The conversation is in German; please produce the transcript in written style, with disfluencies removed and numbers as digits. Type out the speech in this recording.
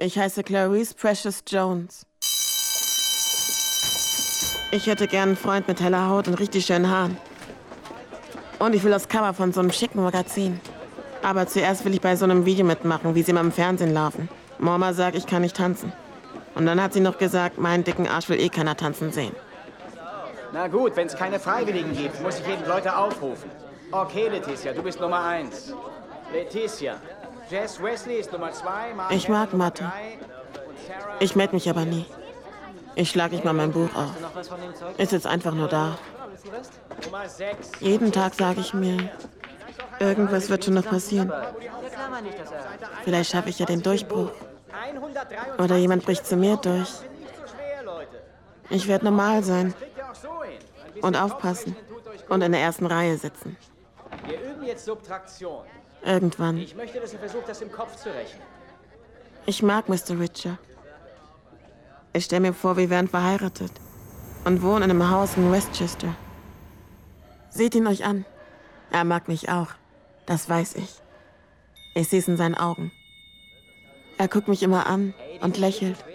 Ich heiße Clarice Precious Jones. Ich hätte gern einen Freund mit heller Haut und richtig schönen Haaren. Und ich will das Cover von so einem schicken Magazin. Aber zuerst will ich bei so einem Video mitmachen, wie sie mal im Fernsehen laufen. Mama sagt, ich kann nicht tanzen. Und dann hat sie noch gesagt, meinen dicken Arsch will eh keiner tanzen sehen. Na gut, wenn es keine Freiwilligen gibt, muss ich eben Leute aufrufen. Okay, Leticia, du bist Nummer 1. Leticia. Jess Wesley ist Nummer 2. Ich mag Mathe. Ich melde mich aber nie. Ich schlage nicht mal mein Buch auf. Ist jetzt einfach nur da. Jeden Tag sage ich mir, irgendwas wird schon noch passieren. Vielleicht schaffe ich ja den Durchbruch. Oder jemand bricht zu mir durch. Ich werde normal sein. Und aufpassen. Und in der ersten Reihe sitzen. Wir üben jetzt Subtraktion. Irgendwann. Ich möchte, dass ihr versucht, das im Kopf zu rechnen. Ich mag Mr. Richer. Ich stelle mir vor, wir wären verheiratet. Und wohnen in einem Haus in Westchester. Seht ihn euch an. Er mag mich auch. Das weiß ich. Ich sehe es in seinen Augen. Er guckt mich immer an und lächelt.